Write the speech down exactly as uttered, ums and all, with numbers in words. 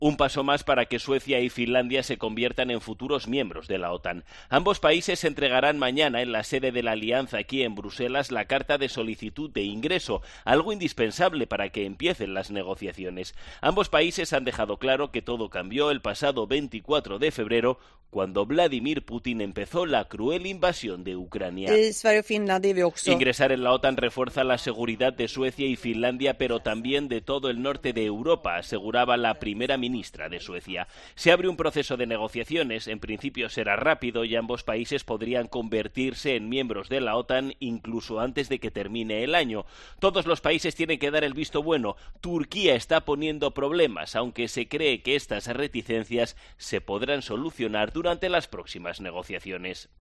Un paso más para que Suecia y Finlandia se conviertan en futuros miembros de la OTAN. Ambos países entregarán mañana en la sede de la Alianza aquí en Bruselas la carta de solicitud de ingreso, algo indispensable para que empiecen las negociaciones. Ambos países han dejado claro que todo cambió el pasado veinticuatro de febrero, cuando Vladimir Putin empezó la cruel invasión de Ucrania. Ingresar en la OTAN refuerza la seguridad de Suecia y Finlandia, pero también de todo el norte de Europa, aseguraba la primera ministra de Suecia. Se abre un proceso de negociaciones, en principio será rápido y ambos países podrían convertirse en miembros de la OTAN incluso antes de que termine el año. Todos los países tienen que dar el visto bueno. Turquía está poniendo problemas, aunque se cree que estas reticencias se podrán solucionar durante las próximas negociaciones.